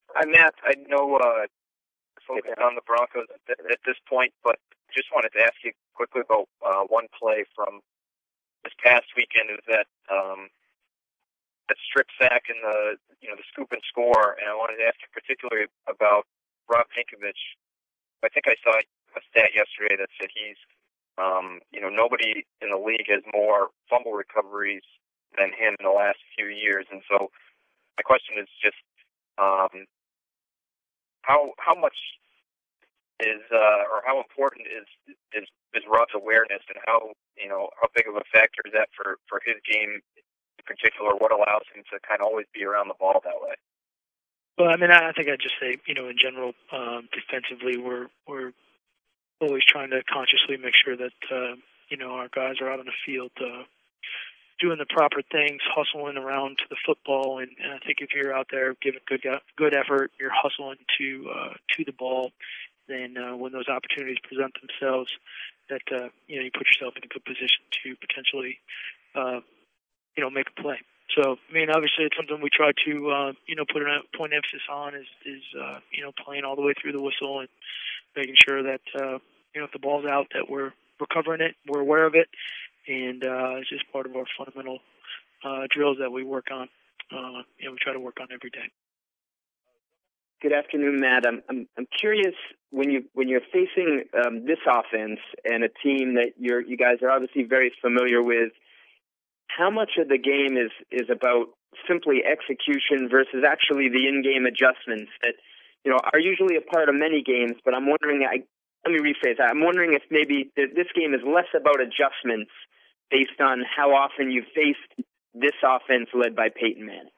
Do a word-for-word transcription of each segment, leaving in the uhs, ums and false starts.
Hi, Matt. I know uh, focused on the Broncos at, at this point, but just wanted to ask you quickly about uh, one play from this past weekend. Is that um, that strip sack and the you know the scoop and score? And I wanted to ask you particularly about Rob Ninkovich. I think I saw a stat yesterday that said he's um, you know nobody in the league has more fumble recoveries than him in the last few years. And so my question is just um, how how much is uh, or how important is is is Rob's awareness, and how you know how big of a factor is that for, for his game in particular? What allows him to kind of always be around the ball that way? Well, I mean, I think I'd just say, you know, in general, um, defensively, we're we're always trying to consciously make sure that uh, you know our guys are out on the field uh, doing the proper things, hustling around to the football, and, and I think if you're out there giving good good effort, you're hustling to uh, to the ball. Then uh, when those opportunities present themselves, that uh, you know you put yourself in a good position to potentially uh, you know make a play. So I mean, obviously, it's something we try to uh, you know put a point emphasis on is is uh, you know playing all the way through the whistle and making sure that uh, you know if the ball's out that we're recovering it, we're aware of it, and uh, it's just part of our fundamental uh, drills that we work on. Uh, you know, we try to work on every day. Good afternoon, Matt. I'm I'm, I'm curious when you when you're facing um, this offense and a team that you're you guys are obviously very familiar with. How much of the game is is about simply execution versus actually the in-game adjustments that you know are usually a part of many games? But I'm wondering. I, let me rephrase that. I'm wondering if maybe this game is less about adjustments based on how often you've faced this offense led by Peyton Manning.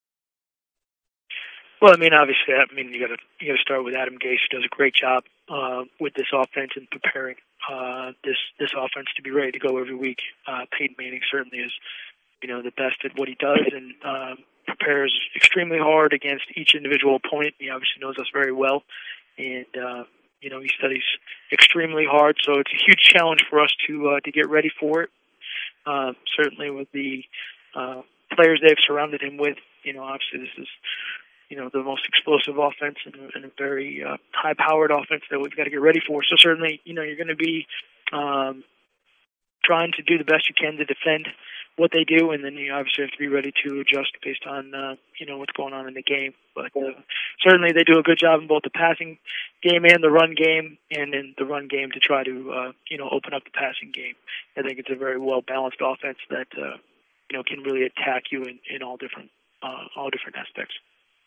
Well, I mean, obviously, I mean, you got to you got to start with Adam Gase, who does a great job uh, with this offense and preparing uh, this this offense to be ready to go every week. Uh, Peyton Manning certainly is, you know, the best at what he does and um, prepares extremely hard against each individual opponent. He obviously knows us very well, and uh, you know, he studies extremely hard. So it's a huge challenge for us to uh, to get ready for it. Uh, certainly, with the uh, players they've surrounded him with, you know, obviously this is. You know, the most explosive offense and, and a very uh, high-powered offense that we've got to get ready for. So certainly, you know, you're going to be um, trying to do the best you can to defend what they do, and then you obviously have to be ready to adjust based on, uh, you know, what's going on in the game. But uh, certainly they do a good job in both the passing game and the run game, and in the run game to try to, uh, you know, open up the passing game. I think it's a very well-balanced offense that, uh, you know, can really attack you in, in all different uh, all different aspects.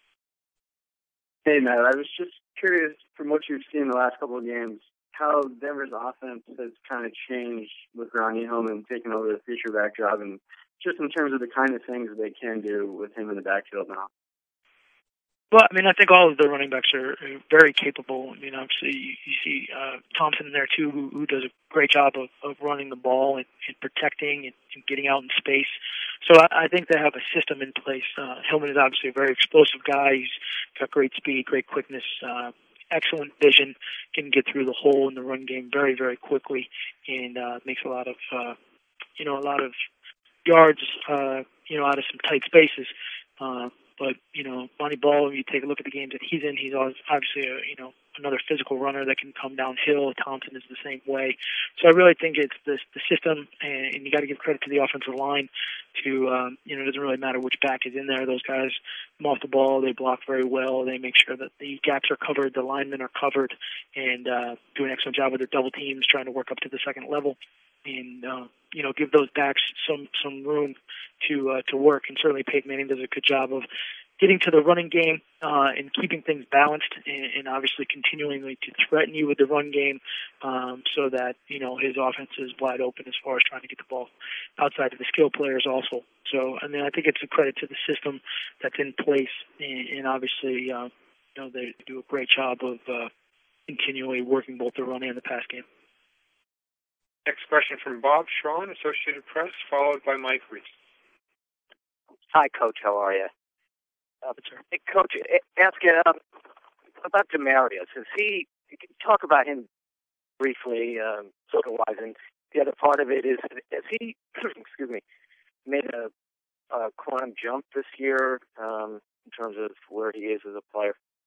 Hey, Matt, I was just curious from what you've seen in the last couple of games, how Denver's offense has kind of changed with Ronnie Hillman taking over the feature back job, and just in terms of the kind of things that they can do with him in the backfield now. Well, I mean, I think all of the running backs are very capable. I mean, obviously, you, you see uh, Thompson in there, too, who, who does a great job of, of running the ball and, and protecting and, and getting out in space. So I, I think they have a system in place. Uh, Hillman is obviously a very explosive guy. He's got great speed, great quickness, uh, excellent vision, can get through the hole in the run game very, very quickly, and uh, makes a lot of, uh, you know, a lot of yards, uh, you know, out of some tight spaces. Uh, But, you know, Monty Ball, you take a look at the games that he's in, he's obviously, a, you know, another physical runner that can come downhill. Thompson is the same way. So I really think it's the, the system, and, and you got to give credit to the offensive line to, um, you know, it doesn't really matter which back is in there. Those guys come off the ball, they block very well, they make sure that the gaps are covered, the linemen are covered, and uh, do an excellent job with their double teams, trying to work up to the second level. And, uh, you know, give those backs some, some room to uh, to work. And certainly Peyton Manning does a good job of getting to the running game uh, and keeping things balanced and, and obviously continually to threaten you with the run game um, so that, you know, his offense is wide open as far as trying to get the ball outside of the skill players also. So, I mean, I think it's a credit to the system that's in place. And, and obviously, uh, you know, they do a great job of uh, continually working both the run and the pass game. Next question from Bob Schron, Associated Press, followed by Mike Reese. Hi, Coach. How are you? Uh, hey, Coach, ask you um, about Demaryius. Is he? You can talk about him briefly, um, skill-wise, and the other part of it is, has he? excuse me, made a, a quantum jump this year um, in terms of where he is as a player?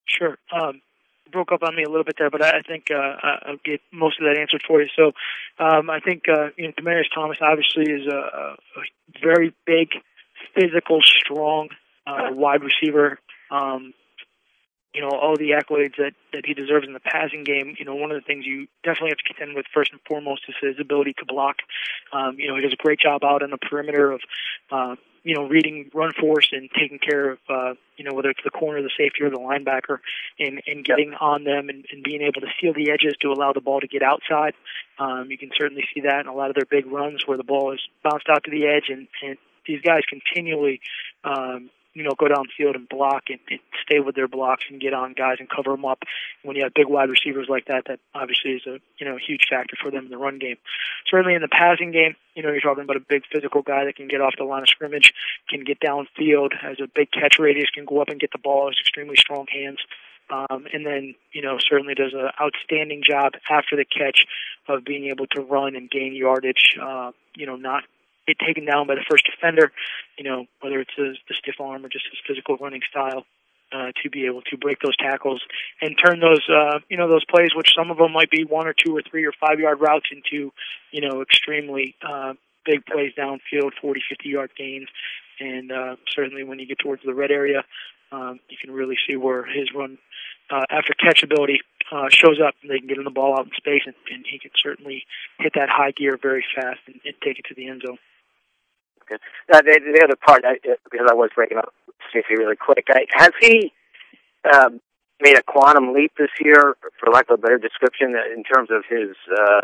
Sure. Um, broke up on me a little bit there, but I think uh, I'll get most of that answered for you. So um, I think uh, you know, Demaryius Thomas obviously is a, a very big, physical, strong uh, wide receiver. Um, you know, all the accolades that, that he deserves in the passing game. You know, one of the things you definitely have to contend with first and foremost is his ability to block. Um, you know, he does a great job out on the perimeter of, uh, you know, reading run force and taking care of, uh, you know, whether it's the corner, the safety, or the linebacker, and, and getting on them and, and being able to seal the edges to allow the ball to get outside. Um, you can certainly see that in a lot of their big runs where the ball is bounced out to the edge, and, and these guys continually, um, you know, go downfield and block and, and stay with their blocks and get on guys and cover them up. When you have big wide receivers like that, that obviously is a, you know, huge factor for them in the run game. Certainly in the passing game, you know, you're talking about a big physical guy that can get off the line of scrimmage, can get downfield, has a big catch radius, can go up and get the ball, has extremely strong hands. Um, and then, you know, certainly does an outstanding job after the catch of being able to run and gain yardage, uh, you know, not get taken down by the first defender, you know, whether it's his, the stiff arm or just his physical running style, uh, to be able to break those tackles and turn those, uh, you know, those plays, which some of them might be one or two or three or five yard routes into, you know, extremely, uh, big plays downfield, forty, fifty yard gains. And, uh, certainly when you get towards the red area, um, you can really see where his run, uh, after catch ability, uh, shows up, and they can get him the ball out in space, and, and he can certainly hit that high gear very fast and, and take it to the end zone. Okay. Now, the, the other part, I, because I was breaking up Stacey really quick, I, has he um, made a quantum leap this year, for lack of a better description, in terms of his uh,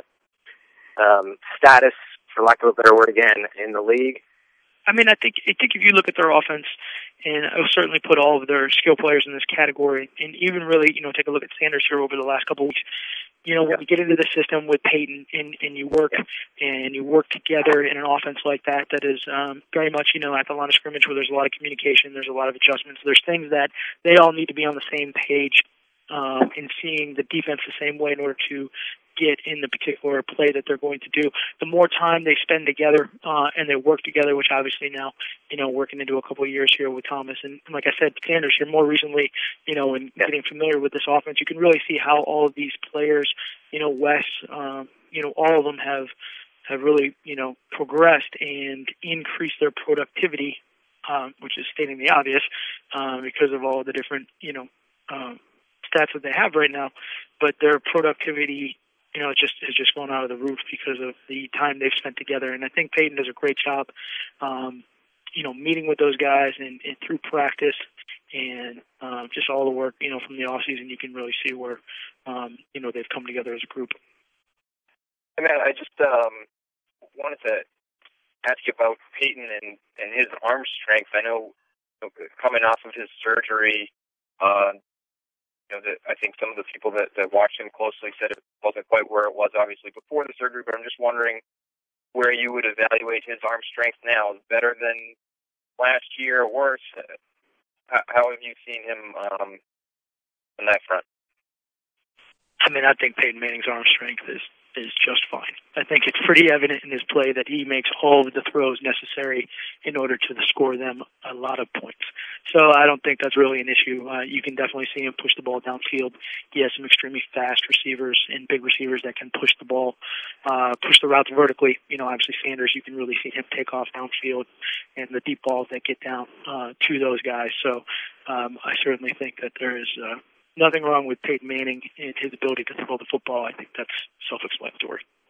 um, status, for lack of a better word again, in the league? I mean, I think I think if you look at their offense, and I'll certainly put all of their skill players in this category, and even really, you know, take a look at Sanders here over the last couple of weeks. You know, when you get into the system with Peyton and, and you work and you work together in an offense like that, that is um, very much, you know, at the line of scrimmage where there's a lot of communication, there's a lot of adjustments, there's things that they all need to be on the same page um, and seeing the defense the same way in order to get in the particular play that they're going to do. The more time they spend together uh, and they work together, which obviously now, you know, working into a couple of years here with Thomas and, and like I said, Sanders here more recently, you know, and getting familiar with this offense, you can really see how all of these players, you know, Wes, um, you know, all of them have have really, you know, progressed and increased their productivity, um, which is stating the obvious, um, because of all the different, you know, um, stats that they have right now, but their productivity, you know, it just has just gone out of the roof because of the time they've spent together. And I think Peyton does a great job, um, you know, meeting with those guys and, and through practice and um, just all the work, you know, from the off season, you can really see where, um, you know, they've come together as a group. I mean, I just um, wanted to ask you about Peyton and, and his arm strength. I know, you know coming off of his surgery, uh, You know, that I think some of the people that, that watched him closely said it wasn't quite where it was, obviously, before the surgery, but I'm just wondering where you would evaluate his arm strength now. Better than last year or worse? How, how have you seen him um, on that front? I mean, I think Peyton Manning's arm strength is, is just fine. I think it's pretty evident in his play that he makes all of the throws necessary in order to score them a lot of points. So I don't think that's really an issue. Uh, you can definitely see him push the ball downfield. He has some extremely fast receivers and big receivers that can push the ball, uh, push the routes vertically. You know, obviously Sanders, you can really see him take off downfield and the deep balls that get down uh, to those guys. So um, I certainly think that there is uh, nothing wrong with Peyton Manning and his ability to throw the football. I think that's self-explanatory.